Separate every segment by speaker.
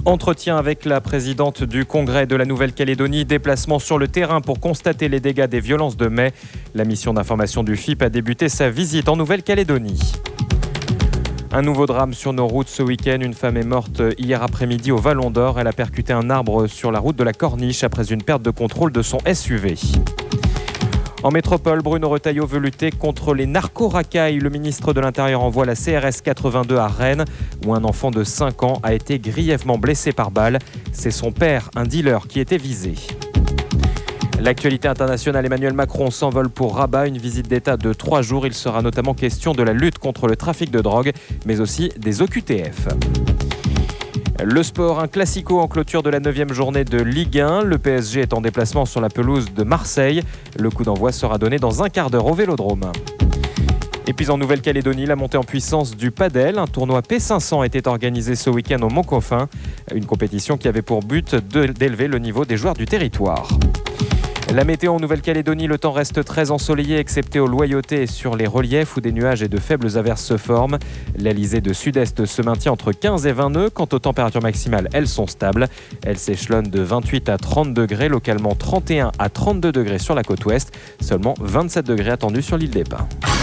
Speaker 1: Entretien avec la présidente du Congrès de la Nouvelle-Calédonie, déplacement sur le terrain pour constater les dégâts des violences de mai. La mission d'information du FIP a débuté sa visite en Nouvelle-Calédonie. Un nouveau drame sur nos routes ce week-end. Une femme est morte hier après-midi au Vallon d'Or. Elle a percuté un arbre sur la route de la Corniche après une perte de contrôle de son SUV. En métropole, Bruno Retailleau veut lutter contre les narco-racailles. Le ministre de l'Intérieur envoie la CRS 82 à Rennes, où un enfant de 5 ans a été grièvement blessé par balle. C'est son père, un dealer, qui était visé. L'actualité internationale, Emmanuel Macron s'envole pour Rabat, une visite d'État de 3 jours. Il sera notamment question de la lutte contre le trafic de drogue, mais aussi des OQTF. Le sport, un classico en clôture de la 9e journée de Ligue 1. Le PSG est en déplacement sur la pelouse de Marseille. Le coup d'envoi sera donné dans un quart d'heure au Vélodrome. Et puis en Nouvelle-Calédonie, la montée en puissance du padel. Un tournoi P500 était organisé ce week-end au Mont-Coffin. Une compétition qui avait pour but d'élever le niveau des joueurs du territoire. La météo en Nouvelle-Calédonie, le temps reste très ensoleillé, excepté aux Loyautés et sur les reliefs où des nuages et de faibles averses se forment. L'alizé de sud-est se maintient entre 15 et 20 nœuds. Quant aux températures maximales, elles sont stables. Elles s'échelonnent de 28 à 30 degrés, localement 31 à 32 degrés sur la côte ouest. Seulement 27 degrés attendus sur l'île des Pins.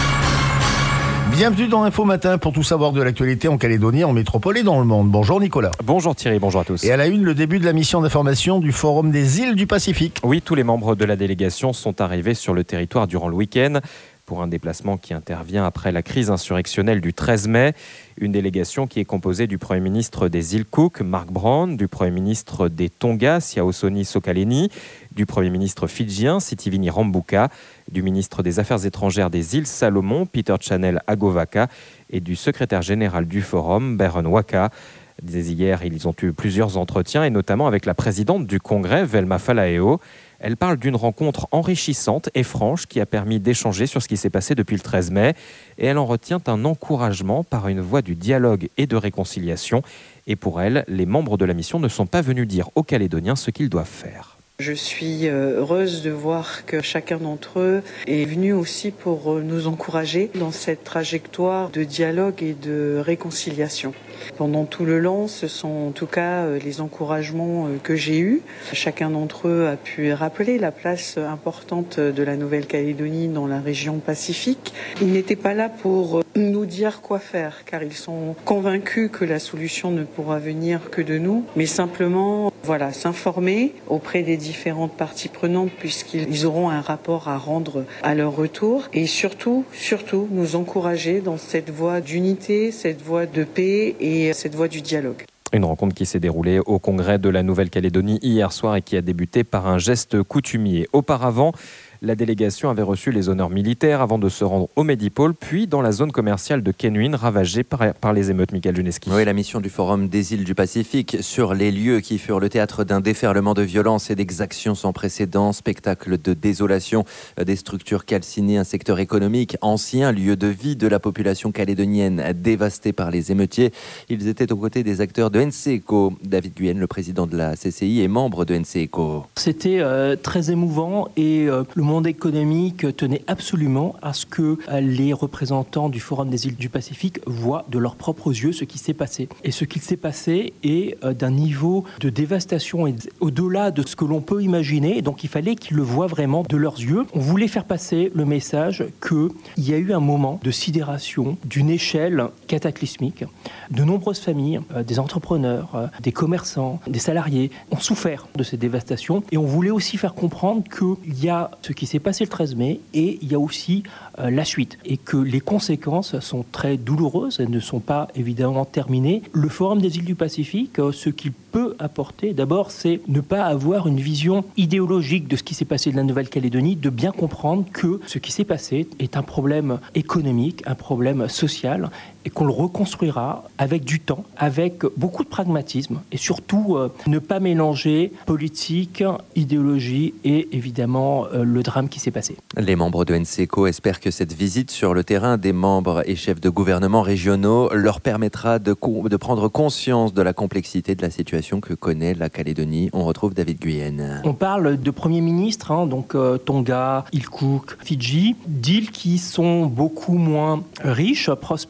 Speaker 2: Bienvenue dans Info Matin pour tout savoir de l'actualité en Calédonie, en métropole et dans le monde. Bonjour Nicolas.
Speaker 1: Bonjour Thierry, bonjour à tous.
Speaker 2: Et à la une, le début de la mission d'information du Forum des îles du Pacifique.
Speaker 1: Oui, tous les membres de la délégation sont arrivés sur le territoire durant le week-end pour un déplacement qui intervient après la crise insurrectionnelle du 13 mai. Une délégation qui est composée du Premier ministre des îles Cook, Mark Brown, du Premier ministre des Tonga, Siaosoni Sokaleni, du Premier ministre fidjien, Sitivini Rambuka, du ministre des Affaires étrangères des îles Salomon, Peter Chanel Agovaka, et du secrétaire général du Forum, Baron Waka. Dès hier, ils ont eu plusieurs entretiens, et notamment avec la présidente du Congrès, Velma Falaeo. Elle parle d'une rencontre enrichissante et franche qui a permis d'échanger sur ce qui s'est passé depuis le 13 mai. Et elle en retient un encouragement par une voie du dialogue et de réconciliation. Et pour elle, les membres de la mission ne sont pas venus dire aux Calédoniens ce qu'ils doivent faire.
Speaker 3: Je suis heureuse de voir que chacun d'entre eux est venu aussi pour nous encourager dans cette trajectoire de dialogue et de réconciliation. Pendant tout le long, ce sont en tout cas les encouragements que j'ai eus. Chacun d'entre eux a pu rappeler la place importante de la Nouvelle-Calédonie dans la région Pacifique. Ils n'étaient pas là pour nous dire quoi faire, car ils sont convaincus que la solution ne pourra venir que de nous, mais simplement s'informer auprès des différentes parties prenantes puisqu'ils auront un rapport à rendre à leur retour et surtout nous encourager dans cette voie d'unité, cette voie de paix et cette voie du dialogue.
Speaker 1: Une rencontre qui s'est déroulée au Congrès de la Nouvelle-Calédonie hier soir et qui a débuté par un geste coutumier. Auparavant, la délégation avait reçu les honneurs militaires avant de se rendre au Medipôle, puis dans la zone commerciale de Kenwin, ravagée par les émeutes. Michael Juneski.
Speaker 4: Oui, la mission du Forum des îles du Pacifique sur les lieux qui furent le théâtre d'un déferlement de violence et d'exactions sans précédent, spectacle de désolation, des structures calcinées, un secteur économique ancien, lieu de vie de la population calédonienne dévastée par les émeutiers. Ils étaient aux côtés des acteurs de NCECO. David Guyenne, le président de la CCI, est membre de NCECO.
Speaker 5: C'était très émouvant et le monde économique tenait absolument à ce que les représentants du Forum des îles du Pacifique voient de leurs propres yeux ce qui s'est passé. Et ce qui s'est passé est d'un niveau de dévastation et au-delà de ce que l'on peut imaginer. Donc il fallait qu'ils le voient vraiment de leurs yeux. On voulait faire passer le message qu'il y a eu un moment de sidération d'une échelle cataclysmique. De nombreuses familles, des entrepreneurs, des commerçants, des salariés ont souffert de ces dévastations. Et on voulait aussi faire comprendre qu'il y a ce qui s'est passé le 13 mai et il y a aussi la suite. Et que les conséquences sont très douloureuses et ne sont pas évidemment terminées. Le Forum des îles du Pacifique, ce qu'il peut apporter, d'abord, c'est ne pas avoir une vision idéologique de ce qui s'est passé de la Nouvelle-Calédonie, de bien comprendre que ce qui s'est passé est un problème économique, un problème social, et qu'on le reconstruira avec du temps, avec beaucoup de pragmatisme, et surtout ne pas mélanger politique, idéologie et évidemment le drame qui s'est passé.
Speaker 4: Les membres de NCECO espèrent que cette visite sur le terrain des membres et chefs de gouvernement régionaux leur permettra de prendre conscience de la complexité de la situation que connaît la Calédonie. On retrouve David Guyenne.
Speaker 5: On parle de premiers ministres, donc Tonga, île Cook, Fidji, d'îles qui sont beaucoup moins riches, prospères que la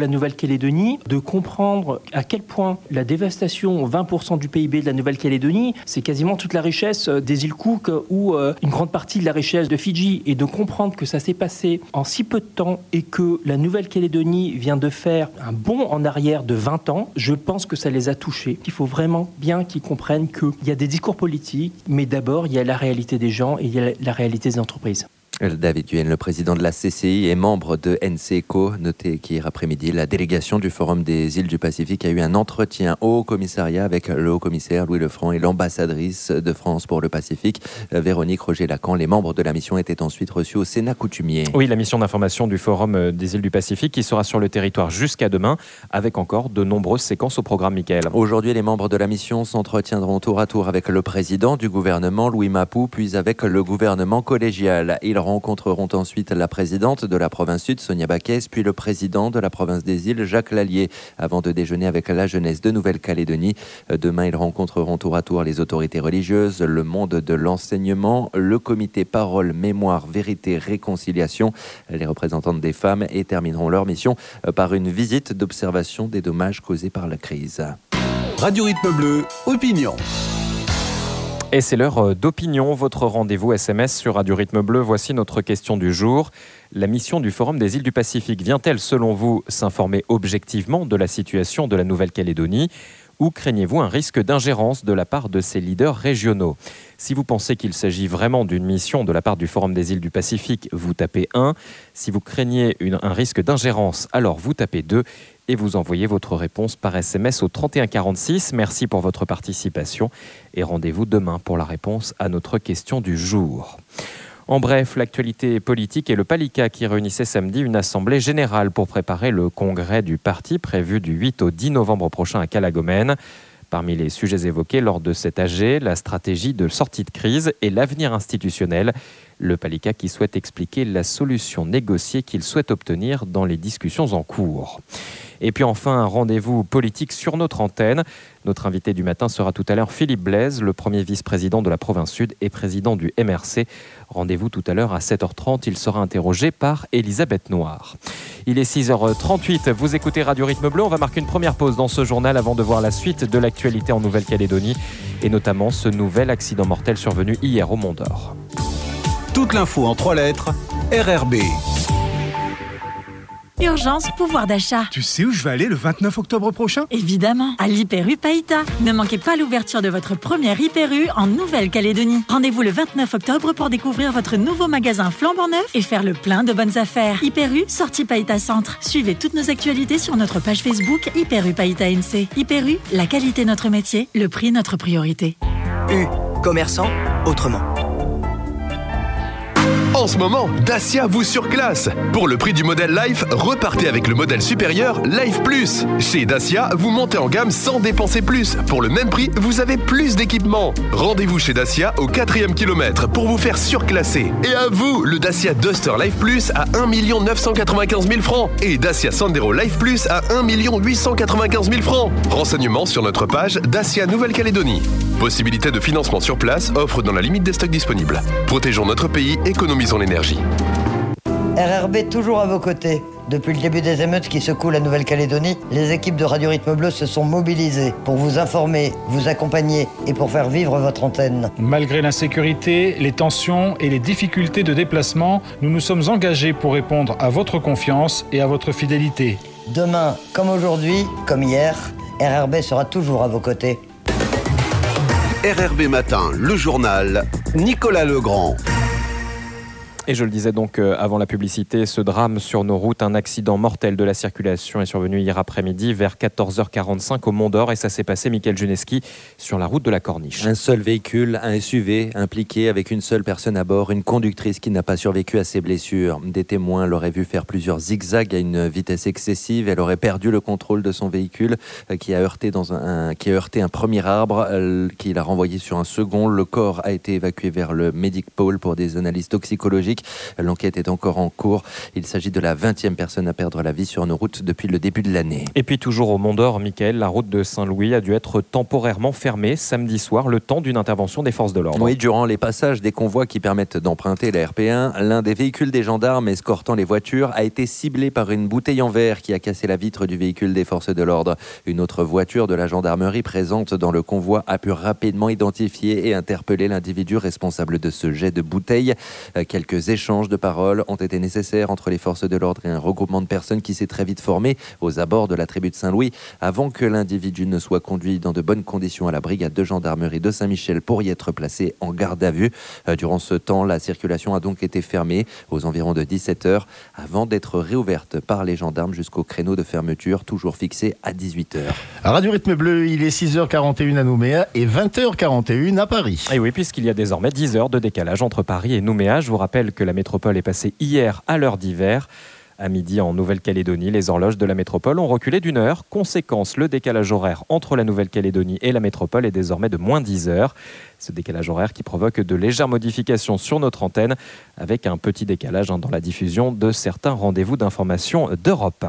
Speaker 5: Nouvelle-Calédonie, de comprendre à quel point la dévastation, 20% du PIB de la Nouvelle-Calédonie, c'est quasiment toute la richesse des îles Cook ou une grande partie de la richesse de Fidji, et de comprendre que ça s'est passé en si peu de temps et que la Nouvelle-Calédonie vient de faire un bond en arrière de 20 ans, je pense que ça les a touchés. Il faut vraiment bien qu'ils comprennent qu'il y a des discours politiques, mais d'abord il y a la réalité des gens et il y a la réalité des entreprises.
Speaker 4: David Duhaene, le président de la CCI et membre de NCECO. Notez qu'hier après-midi, la délégation du Forum des îles du Pacifique a eu un entretien au commissariat avec le haut-commissaire Louis Lefranc et l'ambassadrice de France pour le Pacifique, Véronique Roger-Lacan. Les membres de la mission étaient ensuite reçus au Sénat coutumier.
Speaker 1: Oui, la mission d'information du Forum des îles du Pacifique qui sera sur le territoire jusqu'à demain, avec encore de nombreuses séquences au programme, Michael.
Speaker 4: Aujourd'hui, les membres de la mission s'entretiendront tour à tour avec le président du gouvernement, Louis Mapou, puis avec le gouvernement collégial. Ils rencontreront ensuite la présidente de la province sud, Sonia Baquès, puis le président de la province des îles, Jacques Lallier, avant de déjeuner avec la jeunesse de Nouvelle-Calédonie. Demain, ils rencontreront tour à tour les autorités religieuses, le monde de l'enseignement, le comité Parole, Mémoire, Vérité, Réconciliation, les représentantes des femmes, et termineront leur mission par une visite d'observation des dommages causés par la crise.
Speaker 6: Radio Rythme Bleu, opinion.
Speaker 1: Et c'est l'heure d'opinion, votre rendez-vous SMS sur Radio Rythme Bleu. Voici notre question du jour. La mission du Forum des îles du Pacifique vient-elle, selon vous, s'informer objectivement de la situation de la Nouvelle-Calédonie ? Ou craignez-vous un risque d'ingérence de la part de ses leaders régionaux ? Si vous pensez qu'il s'agit vraiment d'une mission de la part du Forum des îles du Pacifique, vous tapez 1. Si vous craignez un risque d'ingérence, alors vous tapez 2. Et vous envoyez votre réponse par SMS au 3146. Merci pour votre participation et rendez-vous demain pour la réponse à notre question du jour. En bref, l'actualité politique et le PALICA qui réunissait samedi une assemblée générale pour préparer le congrès du parti prévu du 8 au 10 novembre prochain à Calagomène. Parmi les sujets évoqués lors de cet AG, la stratégie de sortie de crise et l'avenir institutionnel. Le PALICA qui souhaite expliquer la solution négociée qu'il souhaite obtenir dans les discussions en cours. Et puis enfin, un rendez-vous politique sur notre antenne. Notre invité du matin sera tout à l'heure Philippe Blaise, le premier vice-président de la province sud et président du MRC. Rendez-vous tout à l'heure à 7h30. Il sera interrogé par Elisabeth Noir. Il est 6h38. Vous écoutez Radio Rythme Bleu. On va marquer une première pause dans ce journal avant de voir la suite de l'actualité en Nouvelle-Calédonie et notamment ce nouvel accident mortel survenu hier au Mont d'Or.
Speaker 6: Toute l'info en 3 lettres, RRB.
Speaker 7: Urgence, pouvoir d'achat.
Speaker 8: Tu sais où je vais aller le 29 octobre prochain ?
Speaker 7: Évidemment, à l'Hyper-U Païta. Ne manquez pas l'ouverture de votre première Hyper-U en Nouvelle-Calédonie. Rendez-vous le 29 octobre pour découvrir votre nouveau magasin flambant neuf et faire le plein de bonnes affaires. Hyper-U, sortie Païta Centre. Suivez toutes nos actualités sur notre page Facebook Hyper-U Païta NC. Hyper-U, la qualité notre métier, le prix notre priorité.
Speaker 9: U, commerçant, autrement.
Speaker 10: En ce moment, Dacia vous surclasse. Pour le prix du modèle Life, repartez avec le modèle supérieur Life Plus. Chez Dacia, vous montez en gamme sans dépenser plus. Pour le même prix, vous avez plus d'équipements. Rendez-vous chez Dacia au 4e kilomètre pour vous faire surclasser. Et à vous, le Dacia Duster Life Plus à 1 995 000 francs et Dacia Sandero Life Plus à 1 895 000 francs. Renseignements sur notre page Dacia Nouvelle-Calédonie. Possibilité de financement sur place, offre dans la limite des stocks disponibles. Protégeons notre pays, économisons l'énergie.
Speaker 11: RRB toujours à vos côtés. Depuis le début des émeutes qui secouent la Nouvelle-Calédonie, les équipes de Radio Rythme Bleu se sont mobilisées pour vous informer, vous accompagner et pour faire vivre votre antenne.
Speaker 12: Malgré l'insécurité, les tensions et les difficultés de déplacement, nous nous sommes engagés pour répondre à votre confiance et à votre fidélité.
Speaker 11: Demain, comme aujourd'hui, comme hier, RRB sera toujours à vos côtés.
Speaker 6: RRB Matin, le journal, Nicolas Legrand.
Speaker 1: Et je le disais donc avant la publicité, ce drame sur nos routes, un accident mortel de la circulation est survenu hier après-midi vers 14h45 au Mont d'Or et ça s'est passé, Mickaël Juneski, sur la route de la Corniche.
Speaker 4: Un seul véhicule, un SUV impliqué avec une seule personne à bord, une conductrice qui n'a pas survécu à ses blessures. Des témoins l'auraient vu faire plusieurs zigzags à une vitesse excessive. Elle aurait perdu le contrôle de son véhicule qui a heurté un premier arbre qui l'a renvoyé sur un second. Le corps a été évacué vers le Medic Pole pour des analyses toxicologiques. trafic. L'enquête est encore en cours. Il s'agit de la 20e personne à perdre la vie sur nos routes depuis le début de l'année.
Speaker 1: Et puis toujours au Mont-d'Or, Mickaël, la route de Saint-Louis a dû être temporairement fermée samedi soir, le temps d'une intervention des forces de l'ordre.
Speaker 4: Oui, durant les passages des convois qui permettent d'emprunter la RP1, l'un des véhicules des gendarmes escortant les voitures a été ciblé par une bouteille en verre qui a cassé la vitre du véhicule des forces de l'ordre. Une autre voiture de la gendarmerie présente dans le convoi a pu rapidement identifier et interpeller l'individu responsable de ce jet de bouteille. Quelques échanges de paroles ont été nécessaires entre les forces de l'ordre et un regroupement de personnes qui s'est très vite formé aux abords de la tribu de Saint-Louis avant que l'individu ne soit conduit dans de bonnes conditions à la brigade de gendarmerie de Saint-Michel pour y être placé en garde à vue. Durant ce temps, la circulation a donc été fermée aux environs de 17h avant d'être réouverte par les gendarmes jusqu'au créneau de fermeture toujours fixé à 18h.
Speaker 2: Radio Rythme Bleu, il est 6h41 à Nouméa et 20h41 à Paris.
Speaker 1: Et oui, puisqu'il y a désormais 10 heures de décalage entre Paris et Nouméa. Je vous rappelle que la métropole est passée hier à l'heure d'hiver. À midi, en Nouvelle-Calédonie, les horloges de la métropole ont reculé d'une heure. Conséquence, le décalage horaire entre la Nouvelle-Calédonie et la métropole est désormais de moins 10 heures. Ce décalage horaire qui provoque de légères modifications sur notre antenne, avec un petit décalage dans la diffusion de certains rendez-vous d'information d'Europe.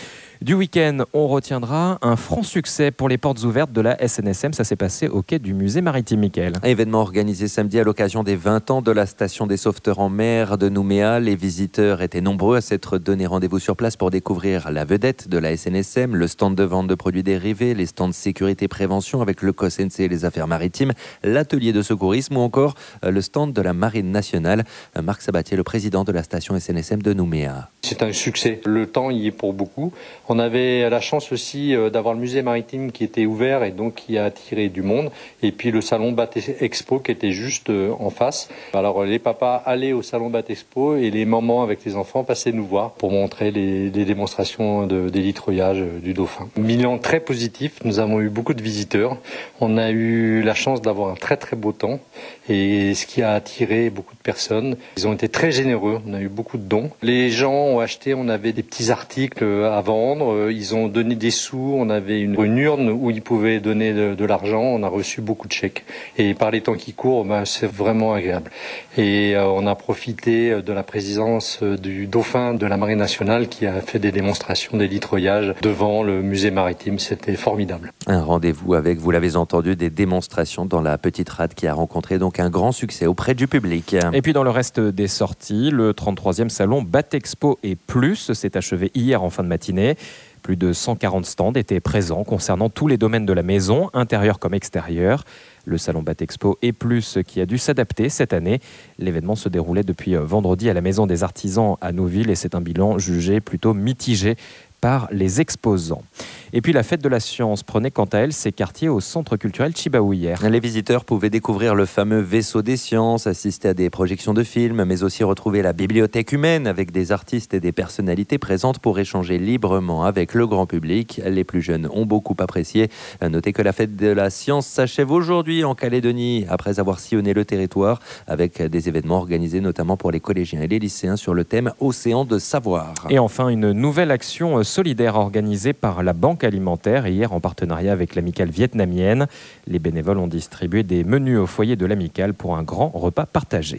Speaker 1: Du week-end, on retiendra un franc succès pour les portes ouvertes de la SNSM. Ça s'est passé au quai du musée maritime, Mickaël.
Speaker 4: Événement organisé samedi à l'occasion des 20 ans de la station des sauveteurs en mer de Nouméa. Les visiteurs étaient nombreux à s'être donné rendez-vous sur place pour découvrir la vedette de la SNSM, le stand de vente de produits dérivés, les stands de sécurité prévention avec le COSNC et les affaires maritimes, l'atelier de secourisme ou encore le stand de la Marine nationale. Marc Sabatier, le président de la station SNSM de Nouméa.
Speaker 13: C'est un succès. Le temps y est pour beaucoup. On avait la chance aussi d'avoir le musée maritime qui était ouvert et donc qui a attiré du monde. Et puis le salon Bat Expo qui était juste en face. Alors les papas allaient au salon Bat Expo et les mamans avec les enfants passaient nous voir pour montrer les démonstrations d'élitreuillage du dauphin. Bilan très positif. Nous avons eu beaucoup de visiteurs. On a eu la chance d'avoir un très très beau temps et ce qui a attiré beaucoup de personnes. Ils ont été très généreux. On a eu beaucoup de dons. Les gens ont acheté, on avait des petits articles à vendre. Ils ont donné des sous, on avait une urne où ils pouvaient donner de l'argent, on a reçu beaucoup de chèques. Et par les temps qui courent, c'est vraiment agréable. Et on a profité de la présidence du dauphin de la Marine nationale qui a fait des démonstrations d'élitreuillage devant le musée maritime, c'était formidable.
Speaker 4: Un rendez-vous avec, vous l'avez entendu, des démonstrations dans la petite rade qui a rencontré donc un grand succès auprès du public.
Speaker 1: Et puis dans le reste des sorties, le 33e salon Bat Expo et Plus s'est achevé hier en fin de matinée. Plus de 140 stands étaient présents concernant tous les domaines de la maison, intérieur comme extérieur. Le salon Bat Expo et Plus qui a dû s'adapter cette année. L'événement se déroulait depuis vendredi à la Maison des Artisans à Nouville et c'est un bilan jugé plutôt mitigé par les exposants. Et puis la fête de la science prenait quant à elle ses quartiers au centre culturel Chibaou hier.
Speaker 4: Les visiteurs pouvaient découvrir le fameux vaisseau des sciences, assister à des projections de films, mais aussi retrouver la bibliothèque humaine avec des artistes et des personnalités présentes pour échanger librement avec le grand public. Les plus jeunes ont beaucoup apprécié. Notez que la fête de la science s'achève aujourd'hui en Calédonie après avoir sillonné le territoire avec des événements organisés notamment pour les collégiens et les lycéens sur le thème Océan de savoir.
Speaker 1: Et enfin une nouvelle action solidaire organisée par la Banque alimentaire hier en partenariat avec l'amicale vietnamienne. Les bénévoles ont distribué des menus au foyer de l'amicale pour un grand repas partagé.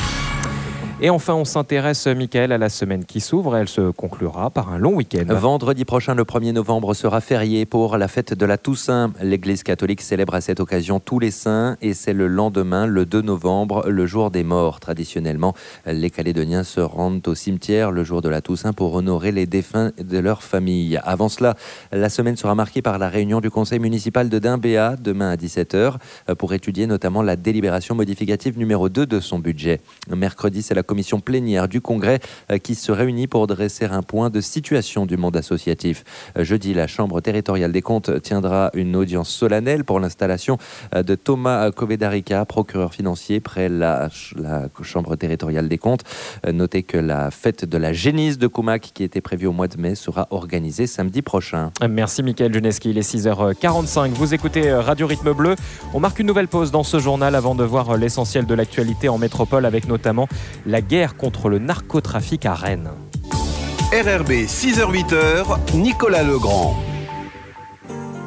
Speaker 1: Et enfin, on s'intéresse, Mickaël, à la semaine qui s'ouvre. Elle se conclura par un long week-end.
Speaker 4: Vendredi prochain, le 1er novembre, sera férié pour la fête de la Toussaint. L'Église catholique célèbre à cette occasion tous les saints et c'est le lendemain, le 2 novembre, le jour des morts. Traditionnellement, les Calédoniens se rendent au cimetière le jour de la Toussaint pour honorer les défunts de leur famille. Avant cela, la semaine sera marquée par la réunion du conseil municipal de Dimbéa, demain à 17h, pour étudier notamment la délibération modificative numéro 2 de son budget. Mercredi, c'est la commission plénière du Congrès qui se réunit pour dresser un point de situation du monde associatif. Jeudi, la Chambre territoriale des comptes tiendra une audience solennelle pour l'installation de Thomas Covedarica, procureur financier près la Chambre territoriale des comptes. Notez que la fête de la génisse de Koumak, qui était prévue au mois de mai, sera organisée samedi prochain.
Speaker 1: Merci Mickaël Juneski, il est 6h45. Vous écoutez Radio Rythme Bleu. On marque une nouvelle pause dans ce journal avant de voir l'essentiel de l'actualité en métropole avec notamment la guerre contre le narcotrafic à Rennes.
Speaker 6: RRB 6h-8h, Nicolas Legrand.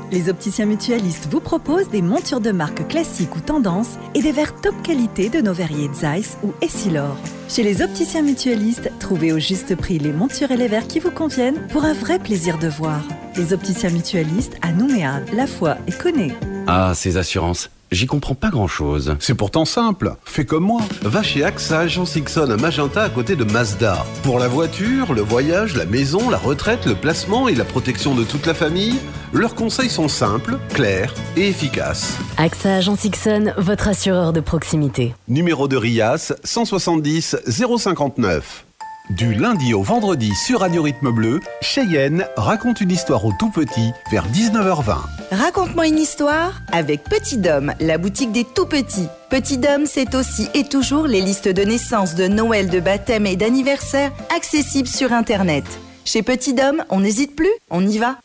Speaker 14: Les opticiens mutualistes vous proposent des montures de marque classique ou tendance et des verres top qualité de nos verriers Zeiss ou Essilor. Chez les opticiens mutualistes, trouvez au juste prix les montures et les verres qui vous conviennent pour un vrai plaisir de voir. Les opticiens mutualistes à Nouméa, La Foix et Connay.
Speaker 6: Ah, ces assurances. J'y comprends pas grand-chose.
Speaker 8: C'est pourtant simple. Fais comme moi.
Speaker 15: Va chez AXA Agence Ixon à Magenta à côté de Mazda. Pour la voiture, le voyage, la maison, la retraite, le placement et la protection de toute la famille, leurs conseils sont simples, clairs et efficaces.
Speaker 16: AXA Agence Ixon, votre assureur de proximité.
Speaker 15: Numéro de RIAS 170 059.
Speaker 6: Du lundi au vendredi sur Radio Rythme Bleu, Cheyenne raconte une histoire aux tout-petits vers 19h20.
Speaker 17: Raconte-moi une histoire avec Petit Dôme, la boutique des tout-petits. Petit Dôme, c'est aussi et toujours les listes de naissance, de Noël, de baptême et d'anniversaire accessibles sur Internet. Chez Petit Dôme, on n'hésite plus, on y va.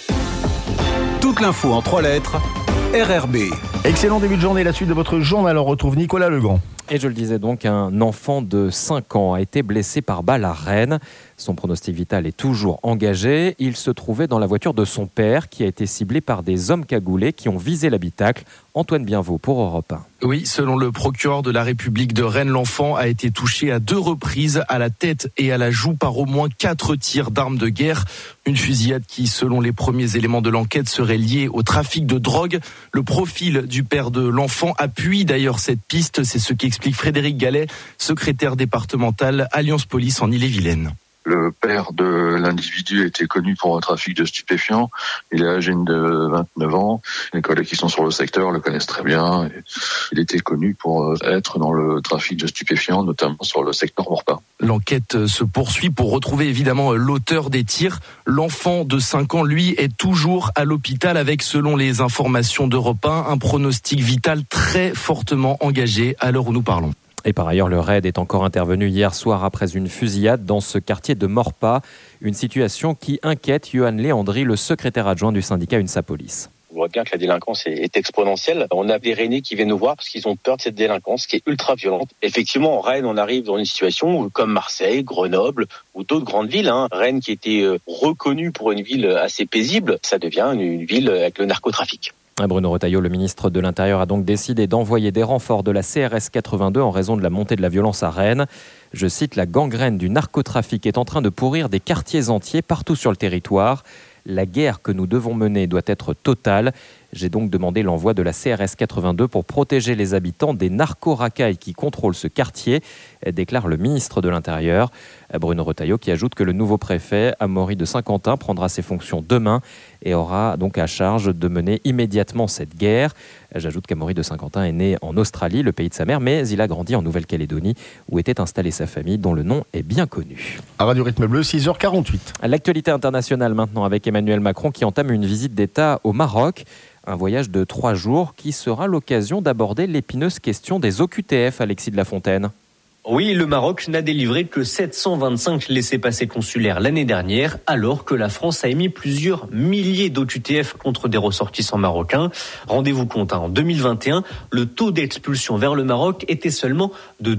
Speaker 6: Toute l'info en 3 lettres, RRB.
Speaker 2: Excellent début de journée, la suite de votre journal. On retrouve Nicolas Legrand.
Speaker 1: Et je le disais donc, un enfant de 5 ans a été blessé par balle à Rennes. Son pronostic vital est toujours engagé. Il se trouvait dans la voiture de son père qui a été ciblé par des hommes cagoulés qui ont visé l'habitacle. Antoine Bienvaux pour Europe 1.
Speaker 18: Oui, selon le procureur de la République de Rennes, l'enfant a été touché à 2 reprises à la tête et à la joue par au moins 4 tirs d'armes de guerre. Une fusillade qui, selon les premiers éléments de l'enquête, serait liée au trafic de drogue. Le profil du père de l'enfant appuie d'ailleurs cette piste. C'est ce qu'explique Frédéric Gallet, secrétaire départemental Alliance Police en Ille-et-Vilaine.
Speaker 19: Le père de l'individu était connu pour un trafic de stupéfiants. Il est âgé de 29 ans. Les collègues qui sont sur le secteur le connaissent très bien. Il était connu pour être dans le trafic de stupéfiants, notamment sur le secteur Morpa.
Speaker 18: L'enquête se poursuit pour retrouver évidemment l'auteur des tirs. L'enfant de 5 ans, lui, est toujours à l'hôpital avec, selon les informations d'Europe 1, un pronostic vital très fortement engagé à l'heure où nous parlons.
Speaker 1: Et par ailleurs, le raid est encore intervenu hier soir après une fusillade dans ce quartier de Morpa. Une situation qui inquiète Johan Léandri, le secrétaire adjoint du syndicat UNSA Police.
Speaker 20: On voit bien que la délinquance est exponentielle. On a des Rennais qui viennent nous voir parce qu'ils ont peur de cette délinquance qui est ultra violente. Effectivement, en Rennes, on arrive dans une situation où, comme Marseille, Grenoble ou d'autres grandes villes, Rennes qui était reconnue pour une ville assez paisible, ça devient une ville avec le narcotrafic.
Speaker 1: Bruno Retailleau, le ministre de l'Intérieur, a donc décidé d'envoyer des renforts de la CRS 82 en raison de la montée de la violence à Rennes. Je cite, la gangrène du narcotrafic est en train de pourrir des quartiers entiers partout sur le territoire. La guerre que nous devons mener doit être totale. J'ai donc demandé l'envoi de la CRS 82 pour protéger les habitants des narco-racailles qui contrôlent ce quartier, déclare le ministre de l'Intérieur. Bruno Retailleau qui ajoute que le nouveau préfet, Amaury de Saint-Quentin, prendra ses fonctions demain et aura donc à charge de mener immédiatement cette guerre. J'ajoute qu'Amaury de Saint-Quentin est né en Australie, le pays de sa mère, mais il a grandi en Nouvelle-Calédonie où était installée sa famille dont le nom est bien connu.
Speaker 2: À Radio Rythme Bleu, 6h48.
Speaker 1: L'actualité internationale maintenant avec Emmanuel Macron qui entame une visite d'État au Maroc. Un voyage de 3 jours qui sera l'occasion d'aborder l'épineuse question des OQTF, Alexis de la Fontaine.
Speaker 21: Oui, le Maroc n'a délivré que 725 laissez-passer consulaires l'année dernière, alors que la France a émis plusieurs milliers d'OQTF contre des ressortissants marocains. Rendez-vous compte, en 2021, le taux d'expulsion vers le Maroc était seulement de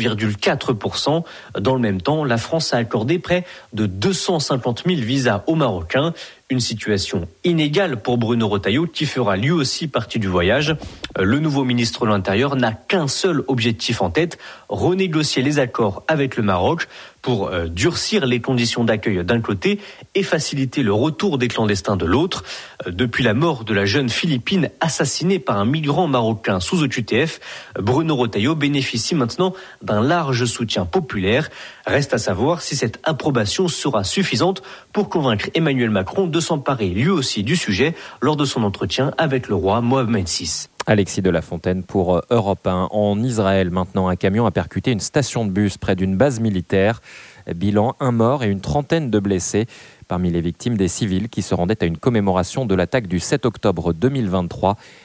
Speaker 21: 2,4%. Dans le même temps, la France a accordé près de 250 000 visas aux Marocains. Une situation inégale pour Bruno Retailleau qui fera lui aussi partie du voyage. Le nouveau ministre de l'Intérieur n'a qu'un seul objectif en tête, renégocier les accords avec le Maroc pour durcir les conditions d'accueil d'un côté et faciliter le retour des clandestins de l'autre. Depuis la mort de la jeune Philippine assassinée par un migrant marocain sous OQTF, Bruno Retailleau bénéficie maintenant d'un large soutien populaire. Reste à savoir si cette approbation sera suffisante pour convaincre Emmanuel Macron de s'emparer lui aussi du sujet lors de son entretien avec le roi Mohamed VI.
Speaker 1: Alexis de la Fontaine pour Europe 1. En Israël, maintenant, un camion a percuté une station de bus près d'une base militaire. Bilan, 1 mort et une trentaine de blessés. Parmi les victimes, des civils qui se rendaient à une commémoration de l'attaque du 7 octobre 2023.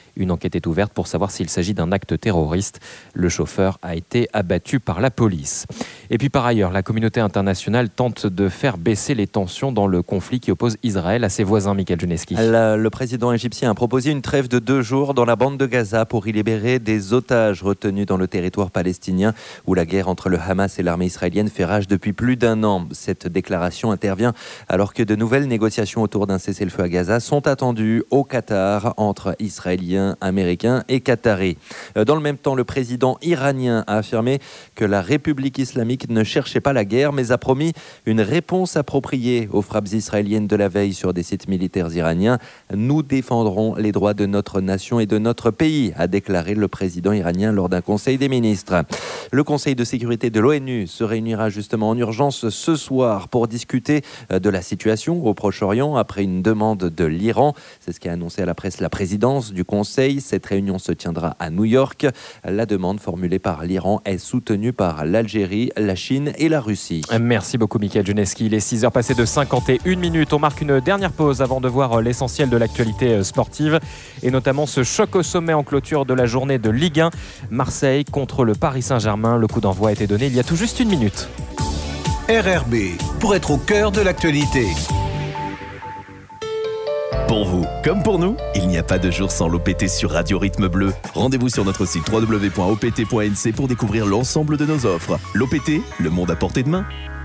Speaker 1: Une enquête est ouverte pour savoir s'il s'agit d'un acte terroriste. Le chauffeur a été abattu par la police. Et puis par ailleurs, la communauté internationale tente de faire baisser les tensions dans le conflit qui oppose Israël à ses voisins, Michael Juneski.
Speaker 4: Le président égyptien a proposé une trêve de 2 jours dans la bande de Gaza pour y libérer des otages retenus dans le territoire palestinien où la guerre entre le Hamas et l'armée israélienne fait rage depuis plus d'1 an. Cette déclaration intervient alors que de nouvelles négociations autour d'un cessez-le-feu à Gaza sont attendues au Qatar entre Israéliens, Américains et Qataris. Dans le même temps, le président iranien a affirmé que la République islamique ne cherchait pas la guerre, mais a promis une réponse appropriée aux frappes israéliennes de la veille sur des sites militaires iraniens. Nous défendrons les droits de notre nation et de notre pays, a déclaré le président iranien lors d'un conseil des ministres. Le Conseil de sécurité de l'ONU se réunira justement en urgence ce soir pour discuter de la situation au Proche-Orient après une demande de l'Iran. C'est ce qu'a annoncé à la presse la présidence du Conseil. Cette réunion se tiendra à New York. La demande formulée par l'Iran est soutenue par l'Algérie, la Chine et la Russie.
Speaker 1: Merci beaucoup Michael Juneski. Il est 6h passées de 51 minutes. On marque une dernière pause avant de voir l'essentiel de l'actualité sportive et notamment ce choc au sommet en clôture de la journée de Ligue 1. Marseille contre le Paris Saint-Germain. Le coup d'envoi a été donné il y a tout juste 1 minute.
Speaker 6: RRB, pour être au cœur de l'actualité.
Speaker 3: Pour vous, comme pour nous, il n'y a pas de jour sans l'OPT sur Radio Rythme Bleu. Rendez-vous sur notre site www.opt.nc pour découvrir l'ensemble de nos offres. L'OPT, le monde à portée de main.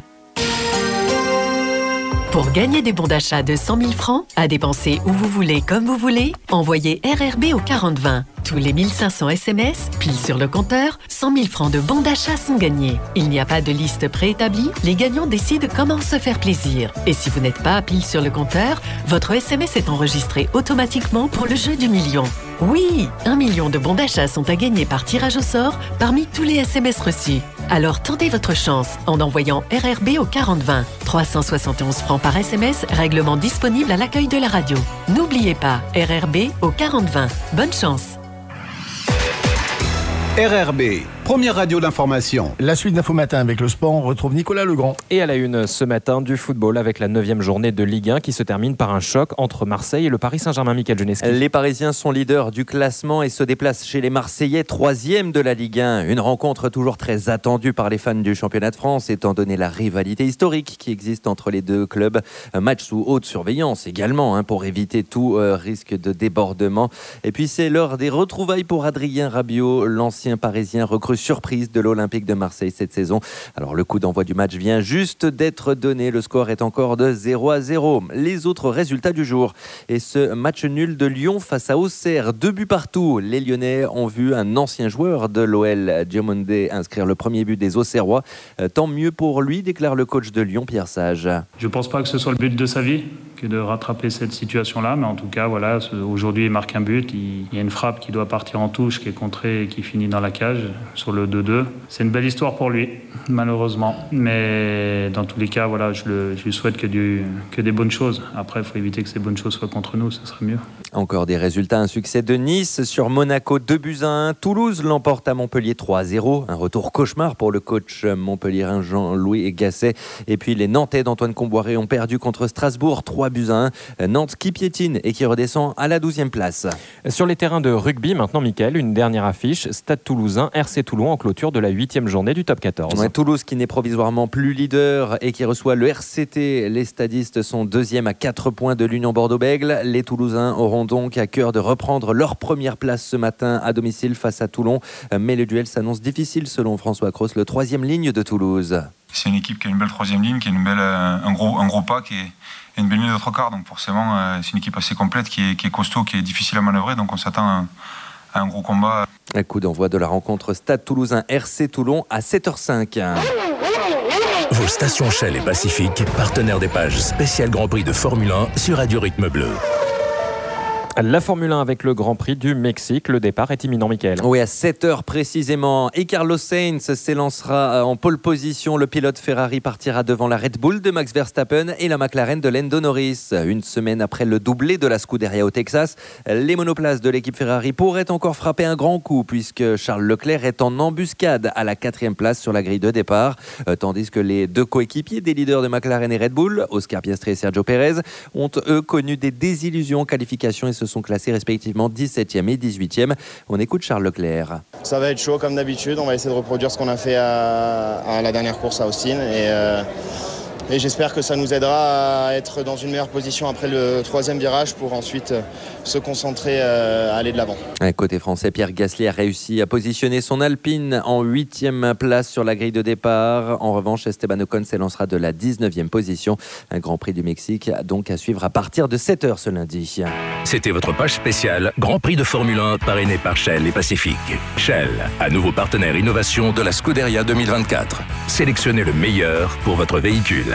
Speaker 22: Pour gagner des bons d'achat de 100 000 francs, à dépenser où vous voulez, comme vous voulez, envoyez RRB au 4020. Tous les 1500 SMS, pile sur le compteur, 100 000 francs de bons d'achat sont gagnés. Il n'y a pas de liste préétablie, les gagnants décident comment se faire plaisir. Et si vous n'êtes pas pile sur le compteur, votre SMS est enregistré automatiquement pour le jeu du million. Oui, 1 million de bons d'achat sont à gagner par tirage au sort parmi tous les SMS reçus. Alors tentez votre chance en envoyant RRB au 4020. 371 francs par SMS, règlement disponible à l'accueil de la radio. N'oubliez pas, RRB au 4020. Bonne chance.
Speaker 6: RRB, première radio d'information.
Speaker 2: La suite d'Info Matin avec le sport, on retrouve Nicolas Legrand.
Speaker 1: Et à la une ce matin du football avec la 9e journée de Ligue 1 qui se termine par un choc entre Marseille et le Paris Saint-Germain. Michael Juneski.
Speaker 4: Les Parisiens sont leaders du classement et se déplacent chez les Marseillais, 3e de la Ligue 1. Une rencontre toujours très attendue par les fans du championnat de France étant donné la rivalité historique qui existe entre les deux clubs. Un match sous haute surveillance également pour éviter tout risque de débordement. Et puis c'est l'heure des retrouvailles pour Adrien Rabiot, l'ancien parisien recrue surprise de l'Olympique de Marseille cette saison. Alors le coup d'envoi du match vient juste d'être donné. Le score est encore de 0-0. Les autres résultats du jour. Et ce match nul de Lyon face à Auxerre, 2 buts partout. Les Lyonnais ont vu un ancien joueur de l'OL, Diomandé, inscrire le premier but des Auxerrois. Tant mieux pour lui, déclare le coach de Lyon, Pierre Sage.
Speaker 12: Je ne pense pas que ce soit le but de sa vie que de rattraper cette situation-là, mais en tout cas, voilà, aujourd'hui il marque un but, il y a une frappe qui doit partir en touche, qui est contrée et qui finit dans la cage sur le 2-2. C'est une belle histoire pour lui, malheureusement, mais dans tous les cas, voilà, je lui souhaite que des bonnes choses. Après, il faut éviter que ces bonnes choses soient contre nous, ce serait mieux.
Speaker 4: Encore des résultats, un succès de Nice sur Monaco, 2-1. Toulouse l'emporte à Montpellier 3-0. Un retour cauchemar pour le coach montpelliérain Jean-Louis Gasset. Et puis les Nantais d'Antoine Comboiré ont perdu contre Strasbourg 3-1. Nantes qui piétine et qui redescend à la 12e place.
Speaker 1: Sur les terrains de rugby, maintenant, Mickaël, une dernière affiche. Stade Toulousain, RC Toulon en clôture de la 8e journée du top 14.
Speaker 4: Ouais, Toulouse qui n'est provisoirement plus leader et qui reçoit le RCT. Les stadistes sont 2e à 4 points de l'Union Bordeaux-Bègles. Les Toulousains auront donc à cœur de reprendre leur première place ce matin à domicile face à Toulon. Mais le duel s'annonce difficile selon François Cros, le 3e ligne de Toulouse.
Speaker 23: C'est une équipe qui a une belle 3e ligne, qui a un gros pack et une belle ligne de 3 quarts. Donc forcément, c'est une équipe assez complète qui est costaud, qui est difficile à manœuvrer. Donc on s'attend à un gros combat.
Speaker 4: Un coup d'envoi de la rencontre Stade Toulousain RC Toulon à 7h05.
Speaker 3: Vos stations Shell et Pacifique, partenaires des pages spéciales Grand Prix de Formule 1 sur Radio Rythme Bleu.
Speaker 1: La Formule 1 avec le Grand Prix du Mexique. Le départ est imminent, Mickaël.
Speaker 4: Oui, à 7h précisément. Et Carlos Sainz s'élancera en pole position. Le pilote Ferrari partira devant la Red Bull de Max Verstappen et la McLaren de Lando Norris. Une semaine après le doublé de la Scuderia au Texas, les monoplaces de l'équipe Ferrari pourraient encore frapper un grand coup puisque Charles Leclerc est en embuscade à la 4e place sur la grille de départ. Tandis que les deux coéquipiers des leaders de McLaren et Red Bull, Oscar Piastri et Sergio Perez, ont eux connu des désillusions en qualification et se se sont classés respectivement 17e et 18e. On écoute Charles Leclerc.
Speaker 5: Ça va être chaud comme d'habitude, on va essayer de reproduire ce qu'on a fait à la dernière course à Austin et j'espère que ça nous aidera à être dans une meilleure position après le 3e virage pour ensuite se concentrer à aller de l'avant.
Speaker 4: Côté français, Pierre Gasly a réussi à positionner son Alpine en 8e place sur la grille de départ. En revanche, Esteban Ocon s'élancera de la 19e position. Un Grand Prix du Mexique donc à suivre à partir de 7h ce lundi.
Speaker 7: C'était votre page spéciale Grand Prix de Formule 1 parrainé par Shell et Pacific. Shell, à nouveau partenaire innovation de la Scuderia 2024. Sélectionnez le meilleur pour votre véhicule.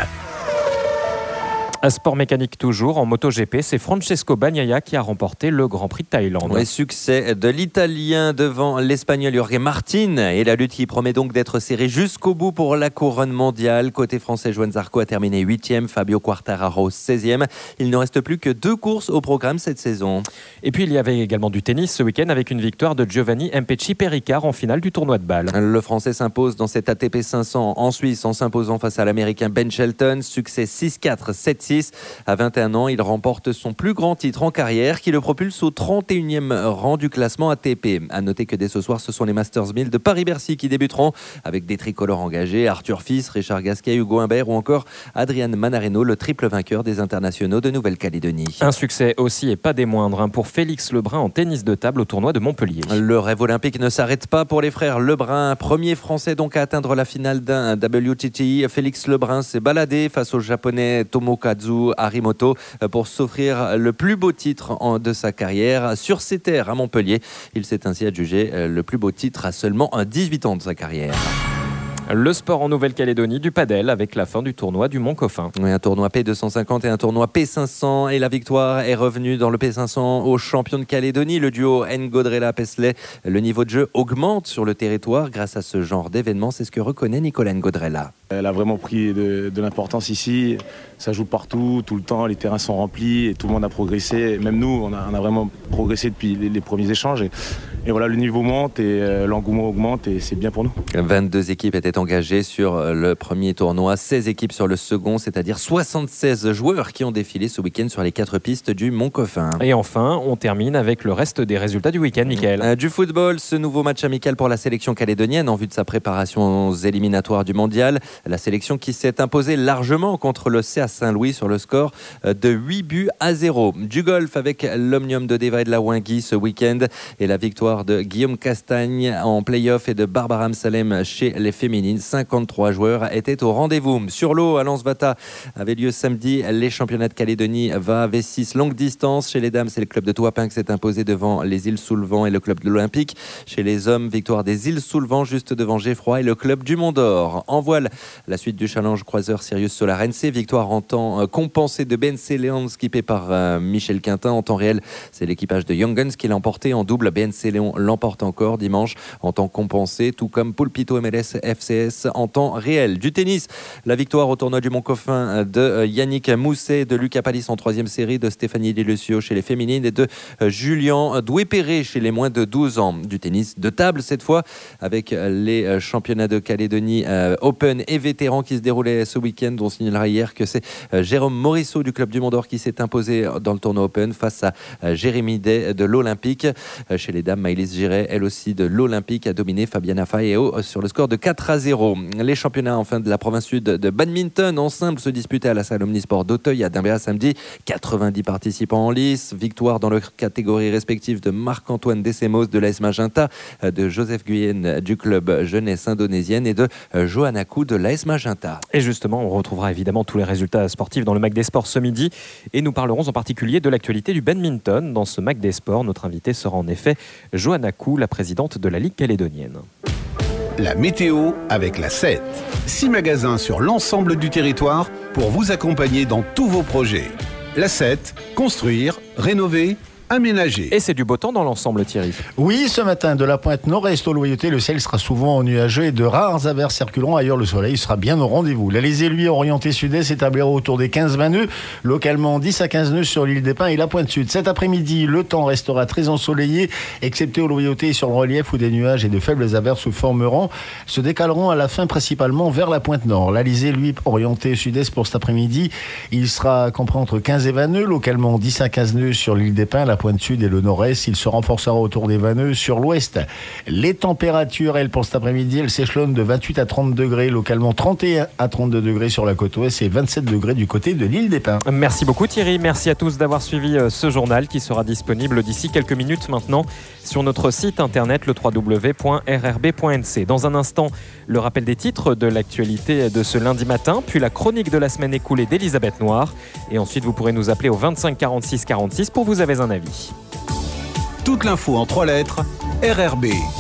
Speaker 1: Un sport mécanique toujours, en MotoGP, c'est Francesco Bagnaia qui a remporté le Grand Prix de Thaïlande.
Speaker 4: Oui, succès de l'Italien devant l'Espagnol Jorge Martin et la lutte qui promet donc d'être serrée jusqu'au bout pour la couronne mondiale. Côté français, Johan Zarco a terminé 8e, Fabio Quartararo 16e. Il ne reste plus que 2 courses au programme cette saison.
Speaker 1: Et puis il y avait également du tennis ce week-end avec une victoire de Giovanni Mpetshi Perricard en finale du tournoi de Bâle.
Speaker 4: Le Français s'impose dans cet ATP 500 en Suisse en s'imposant face à l'Américain Ben Shelton. Succès 6-4, 7-6. À 21 ans, il remporte son plus grand titre en carrière qui le propulse au 31e rang du classement ATP. À noter que dès ce soir, ce sont les Masters 1000 de Paris-Bercy qui débuteront avec des tricolores engagés, Arthur Fils, Richard Gasquet, Hugo Humbert ou encore Adrian Manarino, le triple vainqueur des internationaux de Nouvelle-Calédonie.
Speaker 1: Un succès aussi et pas des moindres pour Félix Lebrun en tennis de table au tournoi de Montpellier.
Speaker 4: Le rêve olympique ne s'arrête pas pour les frères Lebrun. Premier français donc à atteindre la finale d'un WTT. Félix Lebrun s'est baladé face au japonais Tomokazu Harimoto pour s'offrir le plus beau titre de sa carrière sur ses terres à Montpellier. Il s'est ainsi adjugé le plus beau titre à seulement 18 ans de sa carrière.
Speaker 1: Le sport en Nouvelle-Calédonie, du padel avec la fin du tournoi du Mont-Coffin.
Speaker 4: Oui, un tournoi P250 et un tournoi P500 et la victoire est revenue dans le P500 aux champions de Calédonie. Le duo Ngodrella-Pesley, le niveau de jeu augmente sur le territoire grâce à ce genre d'événement. C'est ce que reconnaît Nicolas Ngodrella.
Speaker 9: Elle a vraiment pris de l'importance ici. Ça joue partout, tout le temps. Les terrains sont remplis et tout le monde a progressé. Même nous, on a vraiment progressé depuis les premiers échanges. Et voilà, le niveau monte et l'engouement augmente et c'est bien pour nous.
Speaker 4: 22 équipes étaient engagées sur le premier tournoi, 16 équipes sur le second, c'est-à-dire 76 joueurs qui ont défilé ce week-end sur les 4 pistes du Mont-Coffin.
Speaker 1: Et enfin, on termine avec le reste des résultats du week-end, Mickaël.
Speaker 4: Du football, ce nouveau match amical pour la sélection calédonienne en vue de sa préparation aux éliminatoires du mondial. La sélection qui s'est imposée largement contre le CA Saint-Louis sur le score de 8-0. Du golf avec l'Omnium de Deva et de la Wingui ce week-end et la victoire de Guillaume Castagne en play-off et de Barbara Amsalem chez les féminines. 53 joueurs étaient au rendez-vous. Sur l'eau, à Lens-Vata avait lieu samedi les championnats de Calédonie VA V6 longue distance. Chez les dames, c'est le club de Toapin qui s'est imposé devant les îles Sous-le-Vent et le club de l'Olympique. Chez les hommes, victoire des îles Sous-le-Vent juste devant Geffroy et le club du Mont-d'Or. En voile, la suite du challenge croiseur Sirius Solar NC, victoire en temps compensé de BNC Léon skippé par Michel Quintin. En temps réel, c'est l'équipage de Young Guns qui l'a emporté en double. BNC Léon l'emporte encore dimanche en temps compensé, tout comme Pulpito MLS FCS en temps réel. Du tennis, la victoire au tournoi du Mont-Coffin de Yannick Mousset, de Lucas Palis en 3e série, de Stéphanie Delucio chez les féminines et de Julien Doué-Perret chez les moins de 12 ans. Du tennis de table cette fois avec les championnats de Calédonie Open et vétérans qui se déroulaient ce week-end. On signalera hier que c'est Jérôme Morisseau du club du Mont-d'Or qui s'est imposé dans le tournoi Open face à Jérémy Day de l'Olympique. Chez les dames, Maëlys Giret, elle aussi de l'Olympique, a dominé Fabiana Faeo sur le score de 4-0. Les championnats enfin de la province sud de badminton en simple se disputaient à la salle Omnisport d'Auteuil à Dimbéa samedi. 90 participants en lice. Victoire dans leurs catégories respectives de Marc-Antoine Decemos de l'AS Magenta, de Joseph Guyenne du club jeunesse indonésienne et de Johanna Kou de l'AS Magenta.
Speaker 1: Et justement, on retrouvera évidemment tous les résultats sportifs dans le Mac des Sports ce midi et nous parlerons en particulier de l'actualité du badminton. Dans ce Mac des Sports, notre invité sera en effet Johanna Kou, la présidente de la Ligue calédonienne.
Speaker 6: La météo avec la 7. 6 magasins sur l'ensemble du territoire pour vous accompagner dans tous vos projets. La 7, construire, rénover, aménagé.
Speaker 1: Et c'est du beau temps dans l'ensemble, Thierry.
Speaker 2: Oui, ce matin, de la pointe nord-est au Loyauté, le ciel sera souvent nuageux et de rares averses circuleront. Ailleurs, le soleil sera bien au rendez-vous. L'Alizé, lui, orienté sud-est, s'établira autour des 15-20 nœuds. Localement, 10 à 15 nœuds sur l'île des Pins et la pointe sud. Cet après-midi, le temps restera très ensoleillé, excepté au Loyauté et sur le relief où des nuages et de faibles averses se formeront. Se décaleront à la fin principalement vers la pointe nord. L'Alizé, lui, orienté sud-est pour cet après-midi, il sera compris entre 15 et 20 nœuds. Localement, 10 à 15 nœuds sur l'île des Pins. La pointe sud et le nord-est. Il se renforcera autour des Vanneux sur l'ouest. Les températures, elles, pour cet après-midi, elles s'échelonnent de 28 à 30 degrés, localement 31 à 32 degrés sur la côte ouest et 27 degrés du côté de l'île des Pins.
Speaker 1: Merci beaucoup Thierry, merci à tous d'avoir suivi ce journal qui sera disponible d'ici quelques minutes maintenant sur notre site internet le www.rrb.nc. Dans un instant, le rappel des titres de l'actualité de ce lundi matin, puis la chronique de la semaine écoulée d'Elisabeth Noir. Et ensuite, vous pourrez nous appeler au 25 46 46 pour vous avez un avis.
Speaker 6: Toute l'info en 3 lettres, RRB.